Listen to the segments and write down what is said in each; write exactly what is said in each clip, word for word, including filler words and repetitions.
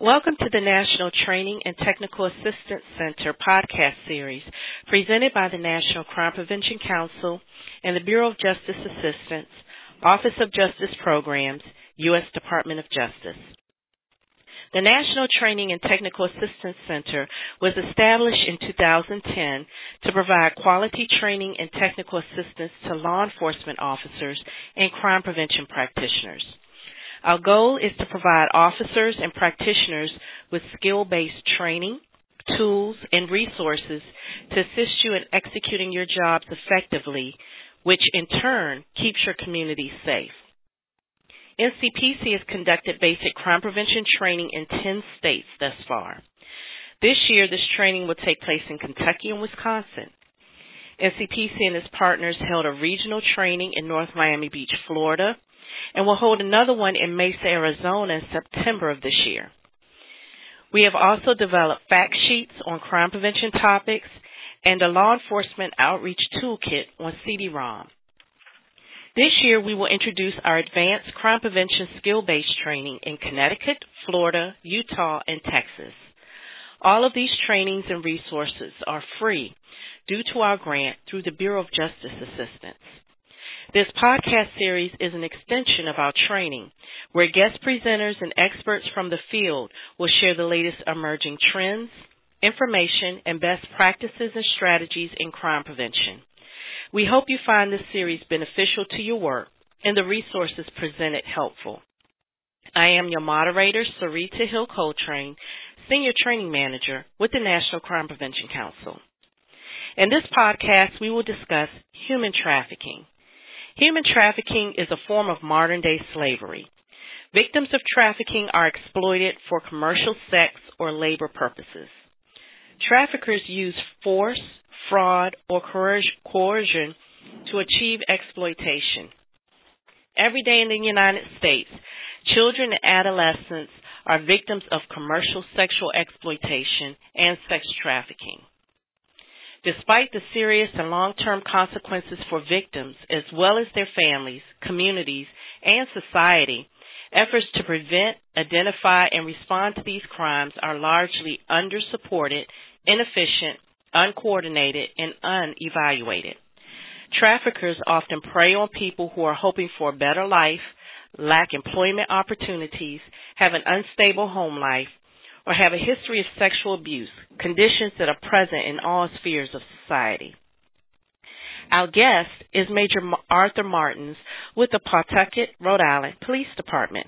Welcome to the National Training and Technical Assistance Center podcast series presented by the National Crime Prevention Council and the Bureau of Justice Assistance, Office of Justice Programs, U S Department of Justice. The National Training and Technical Assistance Center was established in two thousand ten to provide quality training and technical assistance to law enforcement officers and crime prevention practitioners. Our goal is to provide officers and practitioners with skill-based training, tools, and resources to assist you in executing your jobs effectively, which in turn keeps your community safe. N C P C has conducted basic crime prevention training in ten states thus far. This year, this training will take place in Kentucky and Wisconsin. N C P C and its partners held a regional training in North Miami Beach, Florida, and will hold another one in Mesa, Arizona in September of this year. We have also developed fact sheets on crime prevention topics and a law enforcement outreach toolkit on C D ROM. This year, we will introduce our advanced crime prevention skill-based training in Connecticut, Florida, Utah, and Texas. All of these trainings and resources are free due to our grant through the Bureau of Justice Assistance. This podcast series is an extension of our training, where guest presenters and experts from the field will share the latest emerging trends, information, and best practices and strategies in crime prevention. We hope you find this series beneficial to your work and the resources presented helpful. I am your moderator, Sarita Hill Coltrane, Senior Training Manager with the National Crime Prevention Council. In this podcast, we will discuss human trafficking. Human trafficking is a form of modern-day slavery. Victims of trafficking are exploited for commercial sex or labor purposes. Traffickers use force, fraud, or coercion to achieve exploitation. Every day in the United States, children and adolescents are victims of commercial sexual exploitation and sex trafficking. Despite the serious and long-term consequences for victims, as well as their families, communities, and society, efforts to prevent, identify, and respond to these crimes are largely under-supported, inefficient, uncoordinated, and unevaluated. Traffickers often prey on people who are hoping for a better life, lack employment opportunities, have an unstable home life, or have a history of sexual abuse, conditions that are present in all spheres of society. Our guest is Major Arthur Martins with the Pawtucket, Rhode Island Police Department.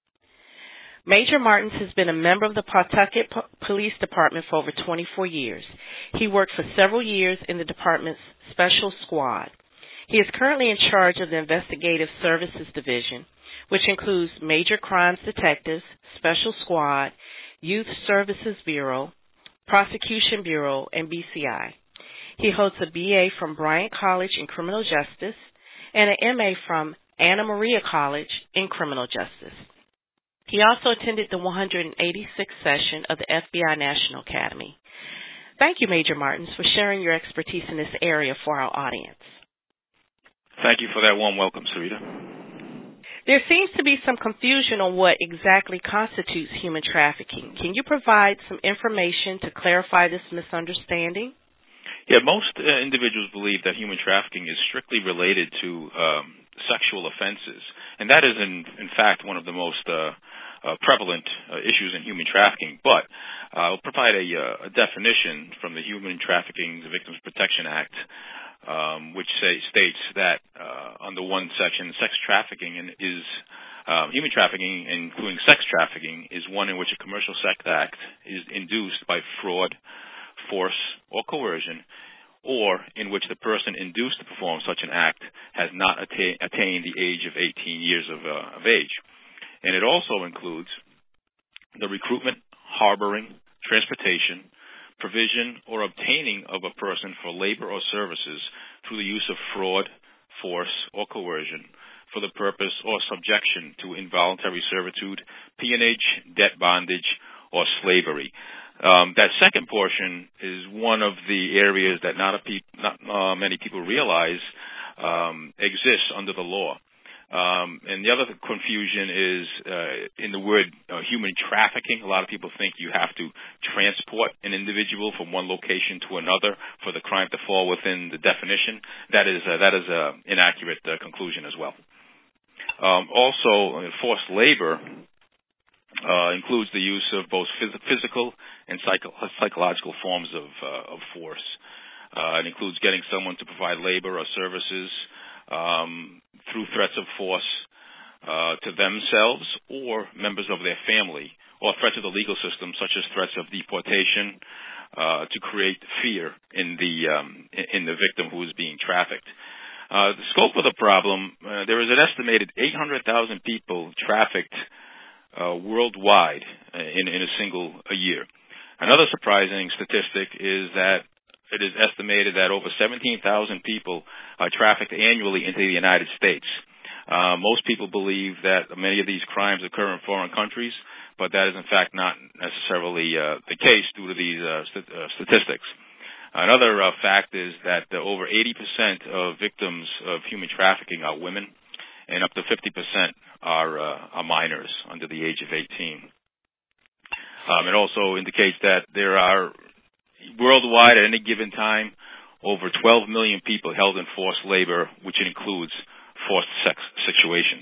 Major Martins has been a member of the Pawtucket Police Department for over twenty-four years. He worked for several years in the department's Special Squad. He is currently in charge of the Investigative Services Division, which includes Major Crimes Detectives, Special Squad, Youth Services Bureau, Prosecution Bureau, and B C I. He holds a B A from Bryant College in Criminal Justice and an M A from Anna Maria College in Criminal Justice. He also attended the one hundred eighty-sixth session of the F B I National Academy. Thank you, Major Martins, for sharing your expertise in this area for our audience. Thank you for that warm welcome, Sarita. There seems to be some confusion on what exactly constitutes human trafficking. Can you provide some information to clarify this misunderstanding? Yeah, most uh, individuals believe that human trafficking is strictly related to um, sexual offenses, and that is, in, in fact, one of the most uh, uh, prevalent uh, issues in human trafficking. But uh, I'll provide a, uh, a definition from the Human Trafficking Victims Protection Act, Um, which say, states that uh, under one section, sex trafficking is uh, human trafficking, including sex trafficking, is one in which a commercial sex act is induced by fraud, force, or coercion, or in which the person induced to perform such an act has not atta- attained the age of eighteen years of, uh, of age. And it also includes the recruitment, harboring, transportation, provision, or obtaining of a person for labor or services through the use of fraud, force, or coercion for the purpose or subjection to involuntary servitude, peonage, debt bondage, or slavery. Um, that second portion is one of the areas that not, a pe- not uh, many people realize um, exists under the law. Um, and the other confusion is uh, in the word uh, human trafficking. A lot of people think you have to transport an individual from one location to another for the crime to fall within the definition. That is uh, that is an inaccurate uh, conclusion as well. Um, also, uh, forced labor uh, includes the use of both phys- physical and psycho- psychological forms of, uh, of force. Uh, it includes getting someone to provide labor or services um, through threats of force uh, to themselves or members of their family, or threats of the legal system, such as threats of deportation, uh, to create fear in the um, in the victim who is being trafficked. Uh, the scope of the problem: uh, there is an estimated eight hundred thousand people trafficked uh, worldwide in, in a single a year. Another surprising statistic is that it is estimated that over seventeen thousand people are trafficked annually into the United States. Uh, most people believe that many of these crimes occur in foreign countries, but that is in fact not necessarily uh, the case due to these uh, st- uh, statistics. Another uh, fact is that uh, over eighty percent of victims of human trafficking are women, and up to fifty percent are, uh, are minors under the age of eighteen. Um, it also indicates that there are worldwide, at any given time, over twelve million people held in forced labor, which includes forced sex situations.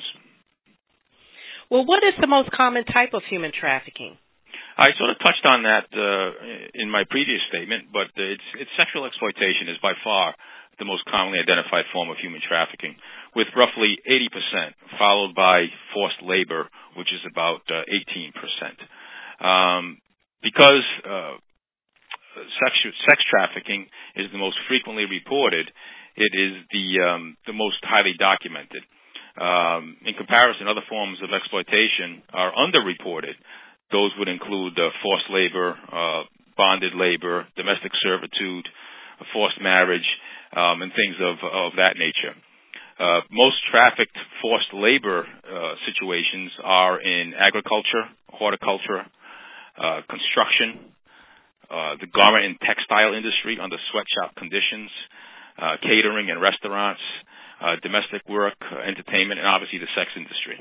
Well, what is the most common type of human trafficking? I sort of touched on that uh, in my previous statement, but it's, it's sexual exploitation is by far the most commonly identified form of human trafficking, with roughly eighty percent, followed by forced labor, which is about uh, eighteen percent. Um, because uh, Sex, sex trafficking is the most frequently reported, it is the um, the most highly documented. Um, in comparison, other forms of exploitation are underreported. Those would include uh, forced labor, uh, bonded labor, domestic servitude, forced marriage, um, and things of, of that nature. Uh, most trafficked forced labor uh, situations are in agriculture, horticulture, uh, construction, Uh, the garment and textile industry under sweatshop conditions, uh, catering and restaurants, uh, domestic work, uh, entertainment, and obviously the sex industry.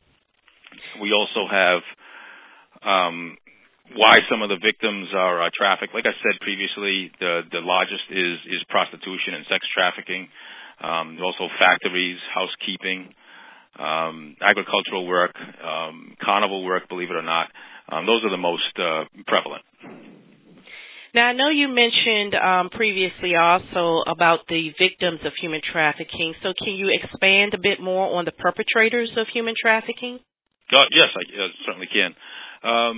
We also have um, why some of the victims are uh, trafficked. Like I said previously, the, the largest is, is prostitution and sex trafficking. Um, also factories, housekeeping, um, agricultural work, um, carnival work, believe it or not. Um, those are the most uh, prevalent. Now, I know you mentioned um, previously also about the victims of human trafficking. So can you expand a bit more on the perpetrators of human trafficking? Uh, yes, I uh, certainly can. Um,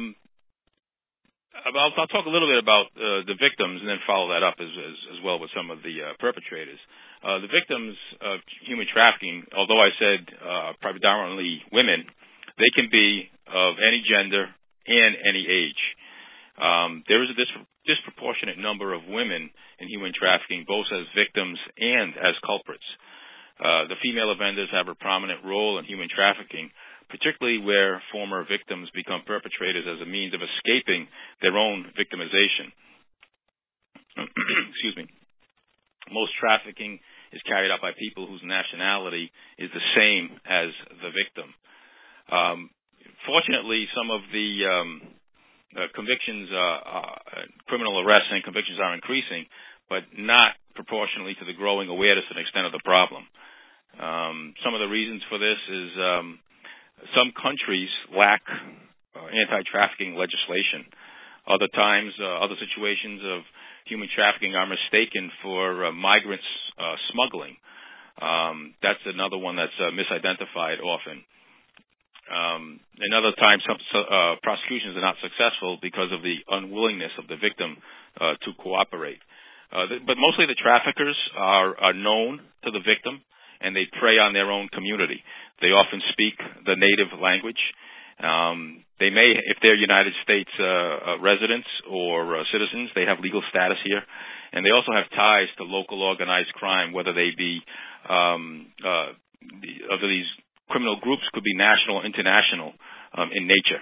I'll, I'll talk a little bit about uh, the victims and then follow that up as, as, as well with some of the uh, perpetrators. Uh, the victims of human trafficking, although I said uh, predominantly women, they can be of any gender and any age. Um, there is a dis- disproportionate number of women in human trafficking, both as victims and as culprits. Uh, the female offenders have a prominent role in human trafficking, particularly where former victims become perpetrators as a means of escaping their own victimization. Excuse me. Most trafficking is carried out by people whose nationality is the same as the victim. Um, fortunately, some of the um, Uh, convictions, uh, uh, criminal arrests and convictions are increasing, but not proportionally to the growing awareness and extent of the problem. Um, some of the reasons for this is um, some countries lack uh, anti-trafficking legislation. Other times, uh, other situations of human trafficking are mistaken for uh, migrants uh, smuggling. Um, that's another one that's uh, misidentified often. Um, another time, some uh, prosecutions are not successful because of the unwillingness of the victim uh, to cooperate. Uh, th- but mostly the traffickers are, are known to the victim, and they prey on their own community. They often speak the native language. Um, they may, if they're United States uh, uh, residents or uh, citizens, they have legal status here, and they also have ties to local organized crime, whether they be um, uh, the, of these criminal groups could be national or international um, in nature.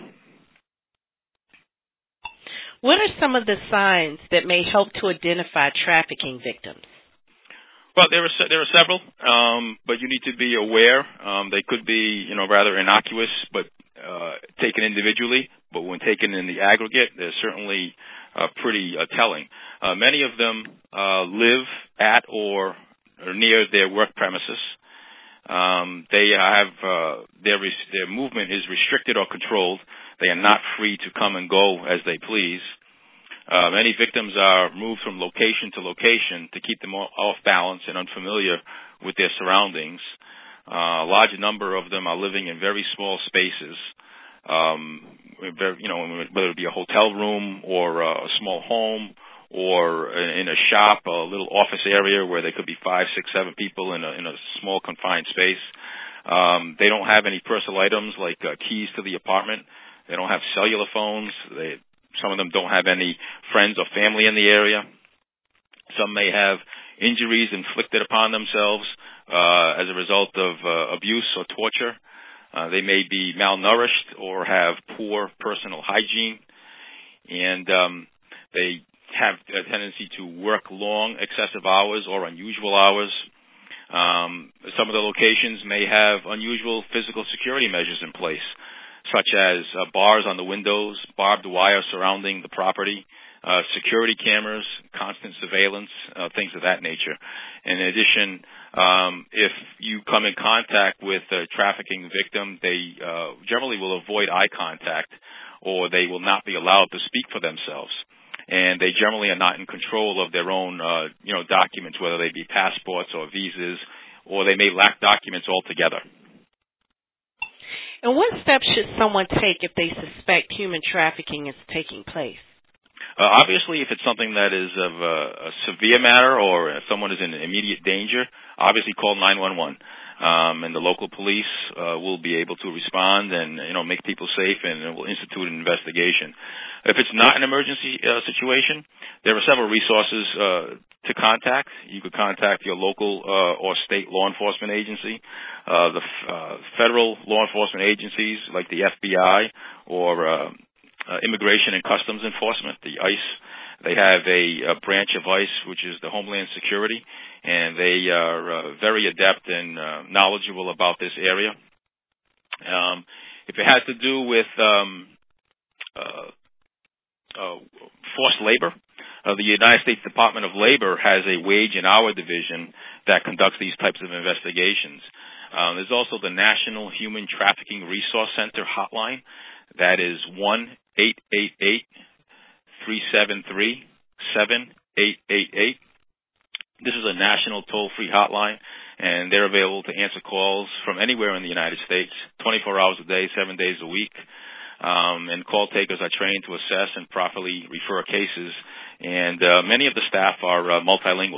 What are some of the signs that may help to identify trafficking victims? Well, there are se- there are several, um, but you need to be aware. Um, they could be, you know, rather innocuous, but uh, taken individually. But when taken in the aggregate, they're certainly uh, pretty uh, telling. Uh, many of them uh, live at or, or near their work premises. Um, they have uh, their res- their movement is restricted or controlled. They are not free to come and go as they please. Uh, many victims are moved from location to location to keep them off balance and unfamiliar with their surroundings. Uh, a large number of them are living in very small spaces, um, very, you know, whether it be a hotel room or a small home or in a shop, a little office area where there could be five, six, seven people in a, in a small confined space. Um, they don't have any personal items like uh, keys to the apartment. They don't have cellular phones. They Some of them don't have any friends or family in the area. Some may have injuries inflicted upon themselves uh, as a result of uh, abuse or torture. Uh, they may be malnourished or have poor personal hygiene, and um, they have a tendency to work long, excessive hours or unusual hours. Um, some of the locations may have unusual physical security measures in place, such as uh, bars on the windows, barbed wire surrounding the property, uh, security cameras, constant surveillance, uh, things of that nature. In addition, um, if you come in contact with a trafficking victim, they uh, generally will avoid eye contact, or they will not be allowed to speak for themselves. And they generally are not in control of their own, uh, you know, documents, whether they be passports or visas, or they may lack documents altogether. And what steps should someone take if they suspect human trafficking is taking place? Uh, obviously, if it's something that is of a, a severe matter or if someone is in immediate danger, obviously call nine one one. Um, and the local police uh, will be able to respond and, you know, make people safe, and will institute an investigation. If it's not an emergency uh, situation, there are several resources uh, to contact. You could contact your local uh, or state law enforcement agency, uh, the f- uh, federal law enforcement agencies like the F B I or uh, uh, Immigration and Customs Enforcement, the ICE. They have a, a branch of ICE, which is the Homeland Security, and they are uh, very adept and uh, knowledgeable about this area. Um, if it has to do with um, uh, uh, forced labor, uh, the United States Department of Labor has a wage and hour division that conducts these types of investigations. Um, there's also the National Human Trafficking Resource Center hotline. That is one eight eight eight, three seven three, seven eight eight eight. This is a national toll-free hotline, and they're available to answer calls from anywhere in the United States, twenty-four hours a day, seven days a week. Um, and call takers are trained to assess and properly refer cases, and uh, many of the staff are uh, multilingual.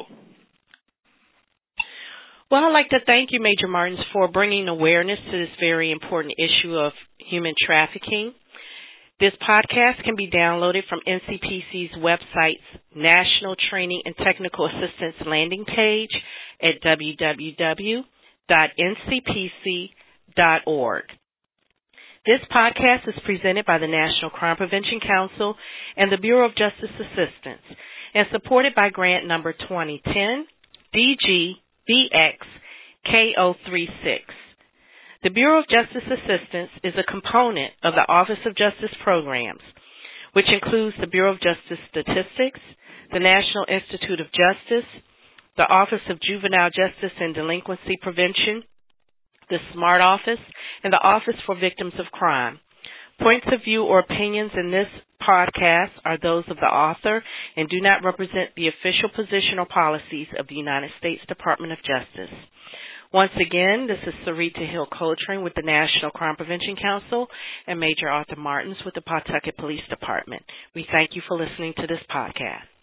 Well, I'd like to thank you, Major Martins, for bringing awareness to this very important issue of human trafficking. This podcast can be downloaded from N C P C's website's National Training and Technical Assistance landing page at w w w dot n c p c dot org. This podcast is presented by the National Crime Prevention Council and the Bureau of Justice Assistance and supported by grant number twenty ten D G B X K zero three six. The Bureau of Justice Assistance is a component of the Office of Justice Programs, which includes the Bureau of Justice Statistics, the National Institute of Justice, the Office of Juvenile Justice and Delinquency Prevention, the SMART Office, and the Office for Victims of Crime. Points of view or opinions in this podcast are those of the author and do not represent the official position or policies of the United States Department of Justice. Once again, this is Sarita Hill Coltrane with the National Crime Prevention Council and Major Arthur Martins with the Pawtucket Police Department. We thank you for listening to this podcast.